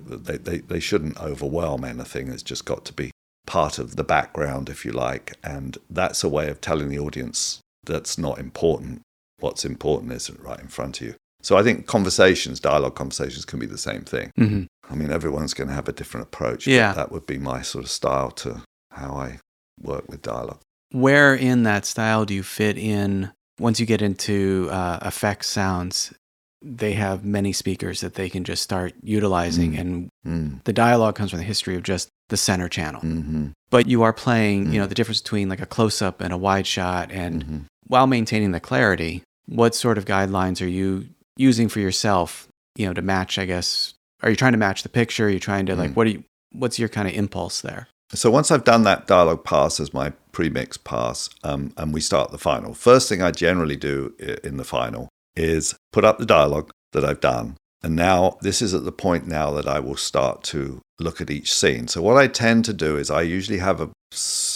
They shouldn't overwhelm anything. It's just got to be part of the background, if you like. And that's a way of telling the audience that's not important. What's important isn't right in front of you. So I think dialogue conversations can be the same thing. I mean, everyone's going to have a different approach. Yeah. But that would be my sort of style to how I work with dialogue. Where in that style do you fit in, once you get into effects sounds, they have many speakers that they can just start utilizing, and the dialogue comes from the history of just the center channel. But you are playing, the difference between like a close-up and a wide shot, and while maintaining the clarity, what sort of guidelines are you using for yourself, to match, I guess? Are you trying to match the picture? Are you trying to what's your kind of impulse there? So once I've done that dialogue pass as my pre-mix pass, and we start the final, first thing I generally do in the final is put up the dialogue that I've done. And now this is at the point now that I will start to look at each scene. So what I tend to do is I usually have a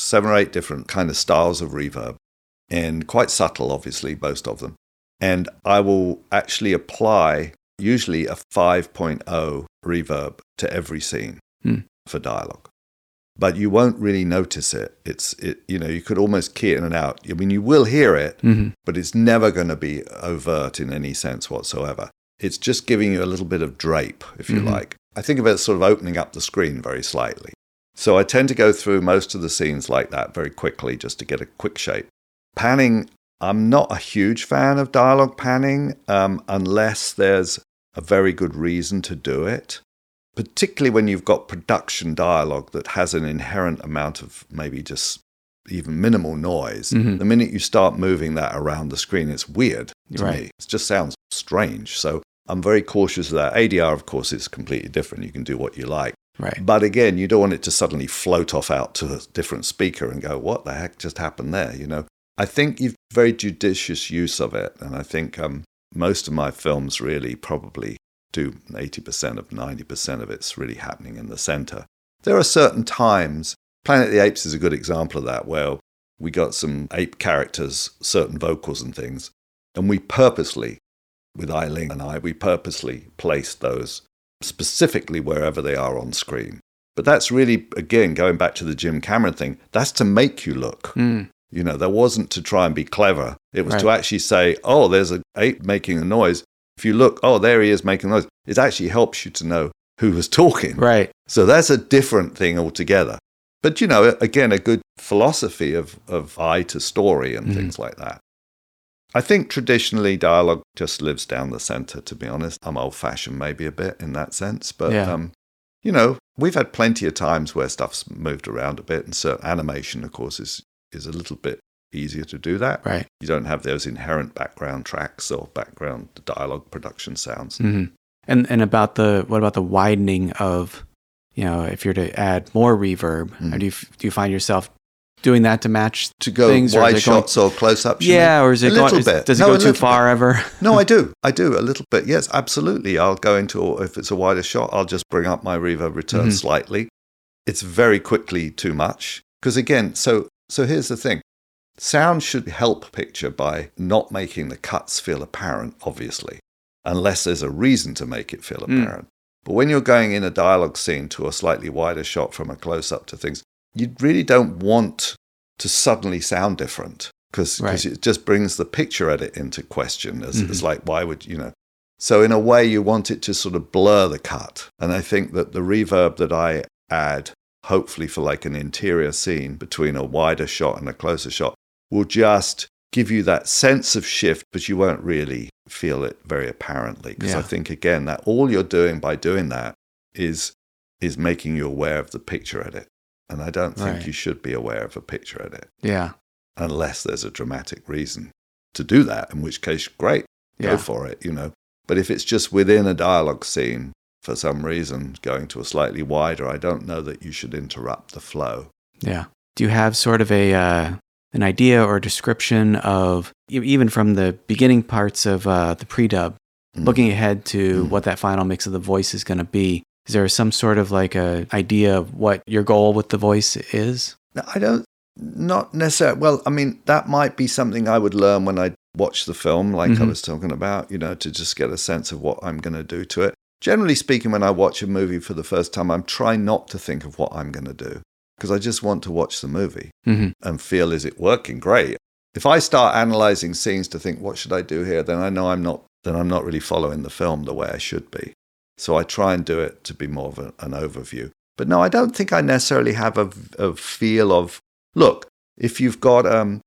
7 or 8 different kind of styles of reverb, and quite subtle, obviously, most of them. And I will actually apply usually a 5.0 reverb to every scene for dialogue. But you won't really notice it. You could almost key it in and out. I mean, you will hear it, but it's never going to be overt in any sense whatsoever. It's just giving you a little bit of drape, if you like. I think of it as sort of opening up the screen very slightly. So I tend to go through most of the scenes like that very quickly just to get a quick shape. Panning, I'm not a huge fan of dialogue panning unless there's a very good reason to do it, particularly when you've got production dialogue that has an inherent amount of maybe just even minimal noise. The minute you start moving that around the screen, it's weird to me. It just sounds strange. So I'm very cautious of that. ADR, of course, is completely different. You can do what you like. Right. But again, you don't want it to suddenly float off out to a different speaker and go, what the heck just happened there? I think you've very judicious use of it. And I think most of my films really probably do 80% of 90% of it's really happening in the center. There are certain times, Planet of the Apes is a good example of that, where we got some ape characters, certain vocals and things, and we purposely, with Eileen and I, we purposely placed those specifically wherever they are on screen. But that's really, again, going back to the Jim Cameron thing, that's to make you look. That wasn't to try and be clever. It was to actually say, oh, there's an ape making a noise. If you look, oh, there he is making a noise. It actually helps you to know who was talking. Right. So that's a different thing altogether. But, again, a good philosophy of eye to story and things like that. I think traditionally dialogue just lives down the center, to be honest. I'm old-fashioned maybe a bit in that sense. But, we've had plenty of times where stuff's moved around a bit. And so animation, of course, is a little bit easier to do that. Right. You don't have those inherent background tracks or background dialogue production sounds. And what about the widening of, if you're to add more reverb, do you find yourself doing that to match to go things, wide shots or close-ups? Yeah, or is it a little bit? Does it go too far ever? No, I do a little bit. Yes, absolutely. I'll go into, if it's a wider shot, I'll just bring up my reverb return slightly. It's very quickly too much because again, so here's the thing. Sound should help picture by not making the cuts feel apparent, obviously, unless there's a reason to make it feel apparent. But when you're going in a dialogue scene to a slightly wider shot from a close-up to things, you really don't want to suddenly sound different because it just brings the picture edit into question as like, why would, So in a way, you want it to sort of blur the cut. And I think that the reverb that I add, hopefully for like an interior scene between a wider shot and a closer shot, will just give you that sense of shift, but you won't really feel it very apparently. Because I think, again, that all you're doing by doing that is making you aware of the picture edit. And I don't think you should be aware of a picture edit. Yeah. Unless there's a dramatic reason to do that, in which case, great, go for it, But if it's just within a dialogue scene, for some reason, going to a slightly wider, I don't know that you should interrupt the flow. Yeah. Do you have sort of an idea or description of, even from the beginning parts of the pre-dub, looking ahead to what that final mix of the voice is going to be? Is there some sort of like a idea of what your goal with the voice is? Not necessarily. Well, I mean, that might be something I would learn when I watch the film, like I was talking about, to just get a sense of what I'm going to do to it. Generally speaking, when I watch a movie for the first time, I'm trying not to think of what I'm going to do because I just want to watch the movie and feel, is it working? Great. If I start analyzing scenes to think, what should I do here? Then I know I'm not really following the film the way I should be. So I try and do it to be more of an overview. But no, I don't think I necessarily have a feel of, look, if you've got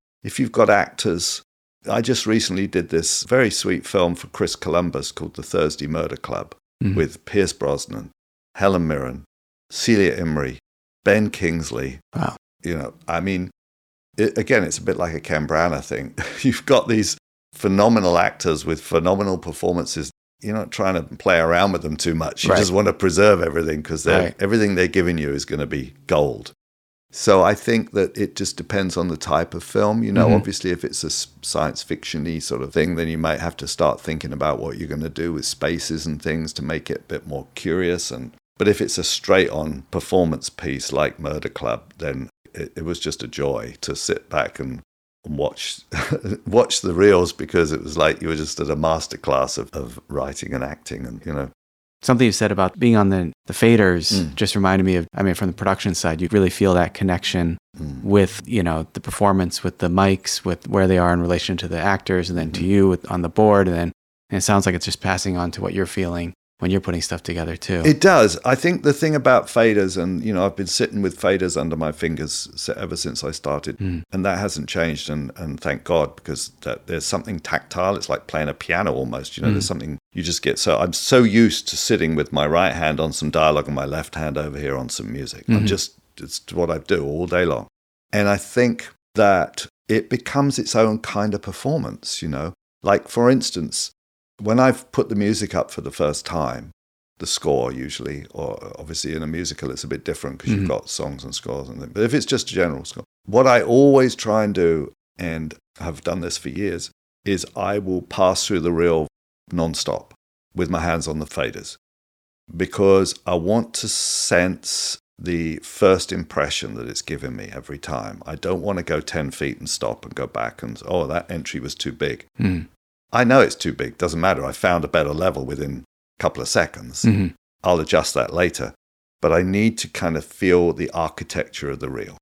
actors. I just recently did this very sweet film for Chris Columbus called The Thursday Murder Club with Pierce Brosnan, Helen Mirren, Celia Imrie, Ben Kingsley. Wow. I mean, again, it's a bit like a Ken Branagh thing. You've got these phenomenal actors with phenomenal performances. You're not trying to play around with them too much. You just want to preserve everything because everything they're giving you is going to be gold. So I think that it just depends on the type of film. Obviously, if it's a science fiction-y sort of thing, then you might have to start thinking about what you're going to do with spaces and things to make it a bit more curious. But if it's a straight-on performance piece like Murder Club, then it was just a joy to sit back and watch watch the reels, because it was like you were just at a masterclass of writing and acting, and Something you said about being on the faders just reminded me of, I mean, from the production side, you really feel that connection with, the performance, with the mics, with where they are in relation to the actors, and then to you on the board. And it sounds like it's just passing on to what you're feeling when you're putting stuff together too. It does. I think the thing about faders, and I've been sitting with faders under my fingers ever since I started, and that hasn't changed, and thank God, because there's something tactile. It's like playing a piano almost. There's something you just get. So I'm so used to sitting with my right hand on some dialogue and my left hand over here on some music. It's what I do all day long. And I think that it becomes its own kind of performance, Like, for instance, when I've put the music up for the first time, the score usually, or obviously in a musical it's a bit different because you've got songs and scores and things. But if it's just a general score, what I always try and do, and have done this for years, is I will pass through the reel non-stop with my hands on the faders, because I want to sense the first impression that it's given me every time. I don't want to go 10 feet and stop and go back and, that entry was too big. I know it's too big, doesn't matter. I found a better level within a couple of seconds. I'll adjust that later. But I need to kind of feel the architecture of the reel.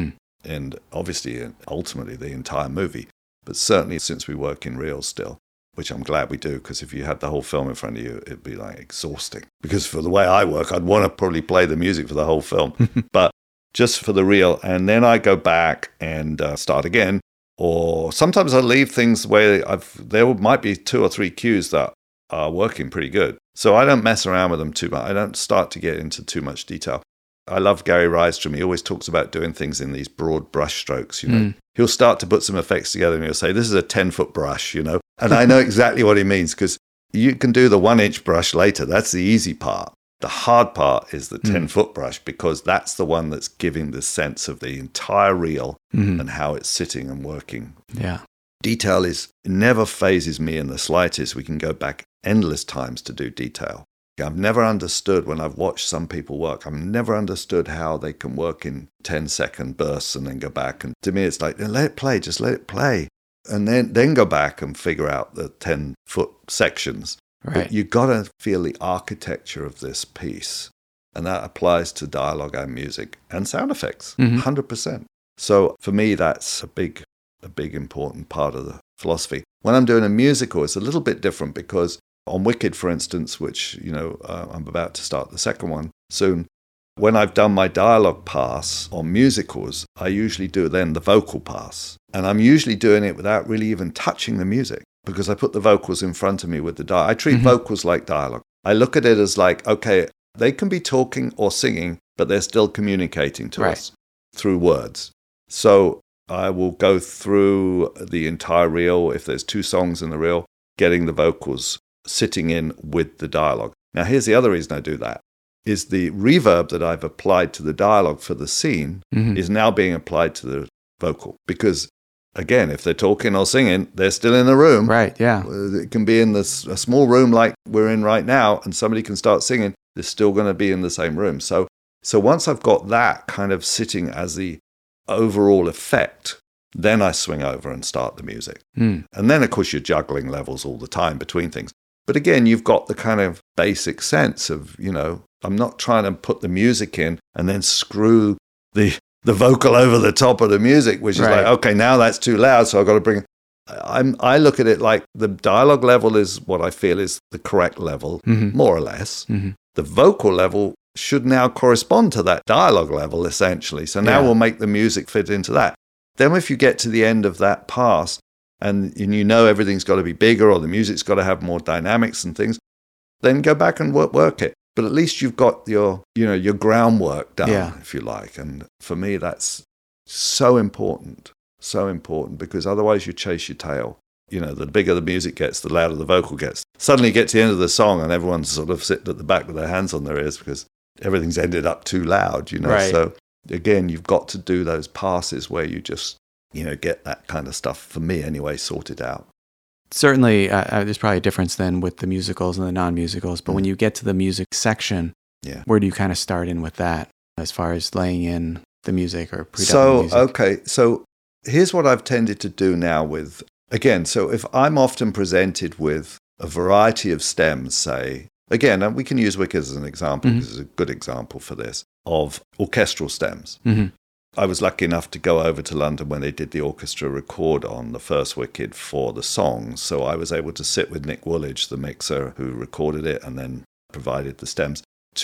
And obviously, ultimately, the entire movie. But certainly since we work in reels still, which I'm glad we do, because if you had the whole film in front of you, it'd be like exhausting. Because for the way I work, I'd want to probably play the music for the whole film. But just for the reel. And then I go back and start again. Or sometimes I leave things where there might be 2 or 3 cues that are working pretty good. So I don't mess around with them too much. I don't start to get into too much detail. I love Gary Rydstrom. He always talks about doing things in these broad brush strokes, He'll start to put some effects together and he'll say, this is a 10-foot brush, And I know exactly what he means, because you can do the 1-inch brush later. That's the easy part. The hard part is the 10-foot brush, because that's the one that's giving the sense of the entire reel and how it's sitting and working. Yeah. Detail never phases me in the slightest. We can go back endless times to do detail. I've never understood, when I've watched some people work, I've never understood how they can work in 10-second bursts and then go back. And to me, it's like, let it play, just let it play. And then go back and figure out the 10-foot sections. Right. But you got to feel the architecture of this piece. And that applies to dialogue and music and sound effects, 100%. So for me, that's a big important part of the philosophy. When I'm doing a musical, it's a little bit different, because on Wicked, for instance, which, I'm about to start the second one soon, when I've done my dialogue pass on musicals, I usually do then the vocal pass. And I'm usually doing it without really even touching the music, because I put the vocals in front of me with the dialogue. I treat vocals like dialogue. I look at it as like, okay, they can be talking or singing, but they're still communicating to us through words. So I will go through the entire reel, if there's 2 songs in the reel, getting the vocals sitting in with the dialogue. Now, here's the other reason I do that, is the reverb that I've applied to the dialogue for the scene is now being applied to the vocal. Because, again, if they're talking or singing, they're still in the room. Right, yeah. It can be in a small room like we're in right now, and somebody can start singing, they're still going to be in the same room. So once I've got that kind of sitting as the overall effect, then I swing over and start the music. And then, of course, you're juggling levels all the time between things. But again, you've got the kind of basic sense of, I'm not trying to put the music in and then screw the vocal over the top of the music, which is like, okay, now that's too loud, so I've got to bring it. I look at it like the dialogue level is what I feel is the correct level, more or less. The vocal level should now correspond to that dialogue level, essentially. So now we'll make the music fit into that. Then if you get to the end of that pass, and everything's got to be bigger, or the music's got to have more dynamics and things, then go back and work it. But at least you've got your groundwork done, if you like. And for me, that's so important, because otherwise you chase your tail. The bigger the music gets, the louder the vocal gets. Suddenly you get to the end of the song and everyone's sort of sitting at the back with their hands on their ears because everything's ended up too loud, Right. So again, you've got to do those passes where you just get that kind of stuff, for me anyway, sorted out. Certainly, there's probably a difference then with the musicals and the non-musicals, but when you get to the music section, where do you kind of start in with that as far as laying in the music or pre-dub So, the music? okay. So here's what I've tended to do now with, again, so if I'm often presented with a variety of stems, say, again, and we can use Wicked as an example because it's a good example for this, of orchestral stems. Mm-hmm. I was lucky enough to go over to London when they did the orchestra record on the first Wicked for the songs. So I was able to sit with Nick Woolidge, the mixer who recorded it and then provided the stems,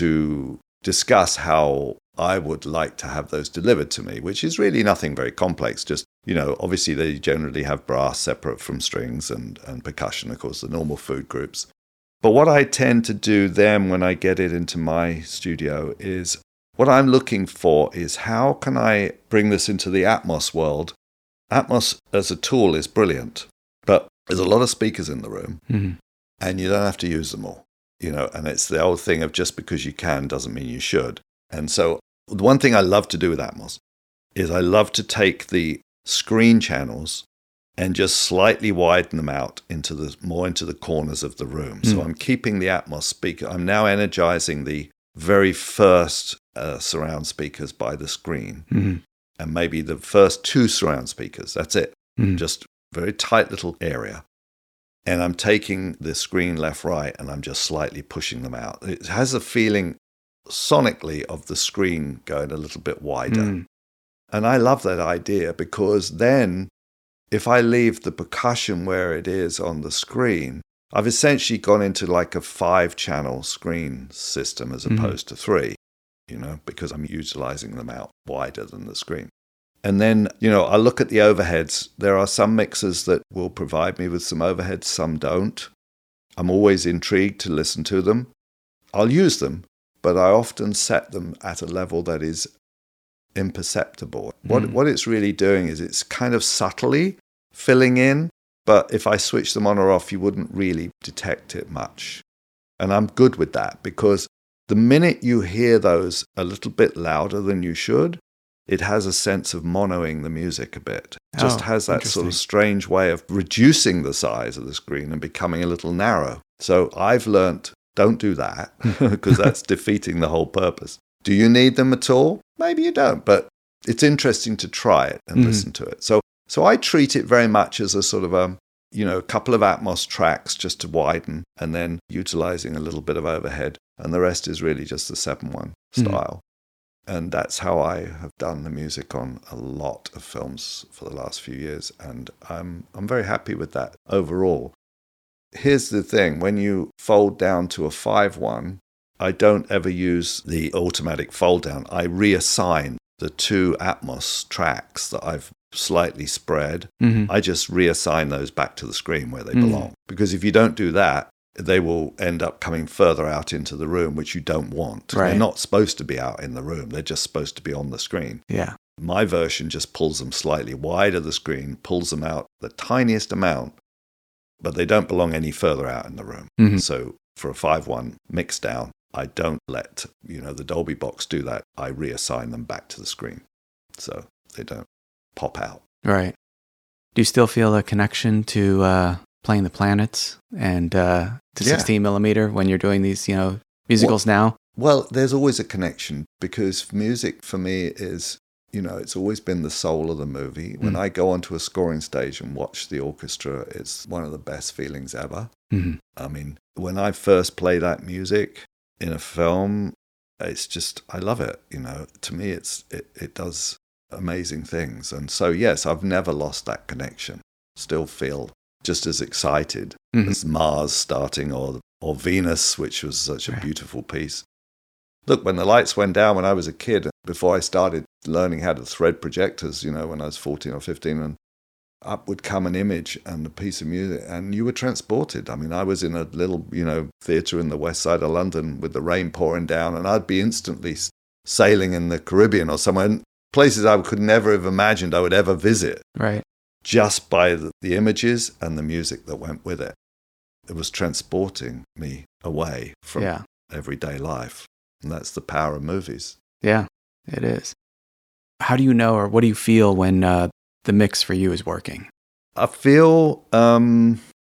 to discuss how I would like to have those delivered to me, which is really nothing very complex. Just, obviously they generally have brass separate from strings and percussion, of course, the normal food groups. But what I tend to do then when I get it into my studio is, what I'm looking for is how can I bring this into the Atmos world? Atmos as a tool is brilliant, but there's a lot of speakers in the room and you don't have to use them all, and it's the old thing of just because you can doesn't mean you should. And so the one thing I love to do with Atmos is I love to take the screen channels and just slightly widen them out into the corners of the room. So I'm keeping the Atmos speaker. I'm now energizing the very first surround speakers by the screen, and maybe the first 2 surround speakers. That's it. Just very tight little area. And I'm taking the screen left, right, and I'm just slightly pushing them out. It has a feeling sonically of the screen going a little bit wider. And I love that idea because then if I leave the percussion where it is on the screen, I've essentially gone into like a 5-channel screen system as opposed to 3, because I'm utilizing them out wider than the screen. And then, I look at the overheads. There are some mixers that will provide me with some overheads, some don't. I'm always intrigued to listen to them. I'll use them, but I often set them at a level that is imperceptible. What it's really doing is it's kind of subtly filling in, but if I switch them on or off, you wouldn't really detect it much. And I'm good with that because the minute you hear those a little bit louder than you should, it has a sense of monoing the music a bit. It just has that sort of strange way of reducing the size of the screen and becoming a little narrow. So I've learnt, don't do that because that's defeating the whole purpose. Do you need them at all? Maybe you don't, but it's interesting to try it and listen to it. So I treat it very much as a sort of a couple of Atmos tracks just to widen and then utilizing a little bit of overhead. And the rest is really just the 7/1 style. And that's how I have done the music on a lot of films for the last few years. And I'm very happy with that overall. Here's the thing. When you fold down to a 5/1, I don't ever use the automatic fold down. I reassign the 2 Atmos tracks that I've slightly spread. I just reassign those back to the screen where they belong. Because if you don't do that, they will end up coming further out into the room, which you don't want. Right. They're not supposed to be out in the room. They're just supposed to be on the screen. Yeah. My version just pulls them slightly wide of the screen, pulls them out the tiniest amount, but they don't belong any further out in the room. So for a 5/1 mix down, I don't let, the Dolby box do that. I reassign them back to the screen so they don't pop out. Right. Do you still feel a connection to playing the planets and to 16 millimeter when you're doing these, musicals now? Well, there's always a connection because music for me is, it's always been the soul of the movie. When I go onto a scoring stage and watch the orchestra, it's one of the best feelings ever. I mean, when I first play that music in a film, it's just, I love it. To me, it does amazing things. And so, yes, I've never lost that connection. Still feel just as excited as Mars starting or Venus, which was such a beautiful piece. Look, when the lights went down when I was a kid, before I started learning how to thread projectors, when I was 14 or 15, and up would come an image and a piece of music, and you were transported. I mean, I was in a little, theatre in the west side of London with the rain pouring down, and I'd be instantly sailing in the Caribbean or somewhere, places I could never have imagined I would ever visit. Right. Just by the images and the music that went with it. It was transporting me away from everyday life. And that's the power of movies. Yeah, it is. How do you know, or what do you feel when the mix for you is working? I feel, I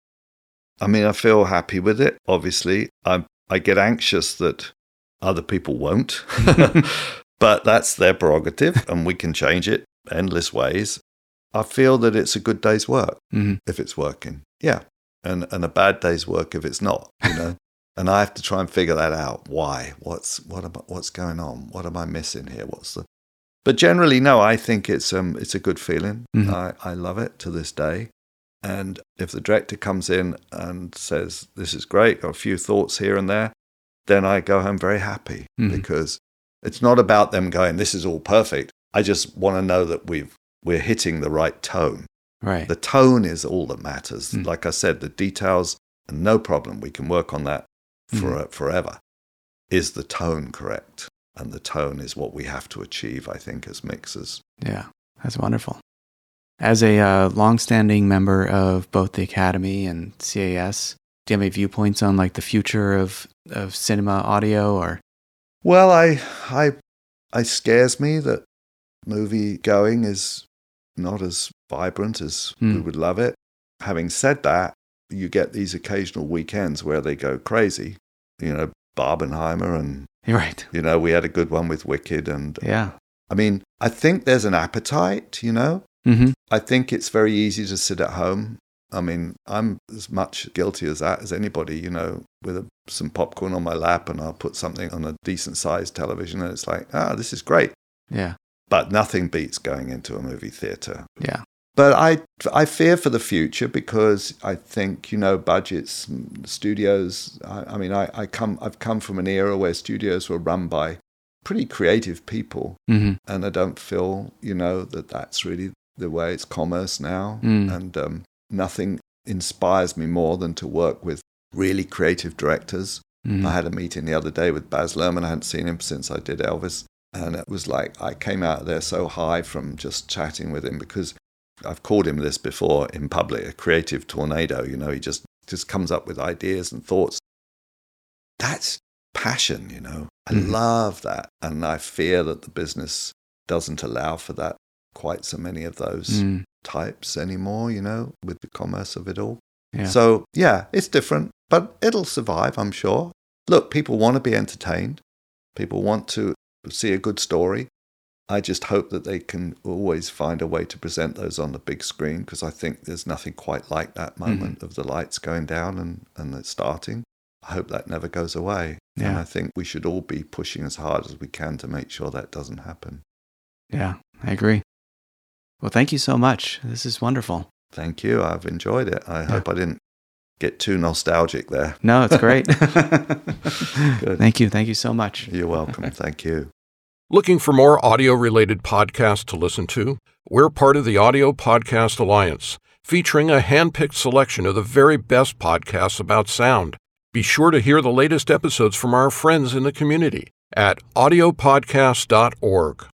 feel happy with it, obviously. I get anxious that other people won't. But that's their prerogative, and we can change it endless ways. I feel that it's a good day's work if it's working. Yeah. And a bad day's work if it's not, you know. And I have to try and figure that out. Why? What's going on? What am I missing here? But generally, no, I think it's a good feeling. I love it to this day. And if the director comes in and says, this is great, got a few thoughts here and there, then I go home very happy because it's not about them going, this is all perfect. I just want to know that we're hitting the right tone. Right. The tone is all that matters. Like I said, the details, no problem. We can work on that forever. Is the tone correct? And the tone is what we have to achieve, I think, as mixers. Yeah, that's wonderful. As a longstanding member of both the Academy and CAS, do you have any viewpoints on like the future of cinema audio? Or well, I scares me that movie going is not as vibrant as we would love it. Having said that, you get these occasional weekends where they go crazy. You know, Barbenheimer and right. You know, we had a good one with Wicked, and yeah. I mean, I think there's an appetite. You know, I think it's very easy to sit at home. I mean, I'm as much guilty as that as anybody. You know, with some popcorn on my lap, and I'll put something on a decent sized television, and it's like, this is great. Yeah. But nothing beats going into a movie theater. Yeah. But I fear for the future because I think, you know, budgets, studios. I mean, I've come from an era where studios were run by pretty creative people, and I don't feel, you know, that's really the way it's commerce now. And nothing inspires me more than to work with really creative directors. I had a meeting the other day with Baz Luhrmann. I hadn't seen him since I did Elvis, and it was like I came out of there so high from just chatting with him because I've called him this before in public, a creative tornado. You know, he just comes up with ideas and thoughts. That's passion, you know. I love that. And I fear that the business doesn't allow for that, quite so many of those types anymore, you know, with the commerce of it all. Yeah. So, yeah, it's different, but it'll survive, I'm sure. Look, people want to be entertained. People want to see a good story. I just hope that they can always find a way to present those on the big screen, because I think there's nothing quite like that moment of the lights going down and it starting. I hope that never goes away. Yeah. And I think we should all be pushing as hard as we can to make sure that doesn't happen. Yeah, I agree. Well, thank you so much. This is wonderful. Thank you. I've enjoyed it. I hope I didn't get too nostalgic there. No, it's great. Good. Thank you. Thank you so much. You're welcome. Thank you. Looking for more audio-related podcasts to listen to? We're part of the Audio Podcast Alliance, featuring a hand-picked selection of the very best podcasts about sound. Be sure to hear the latest episodes from our friends in the community at audiopodcast.org.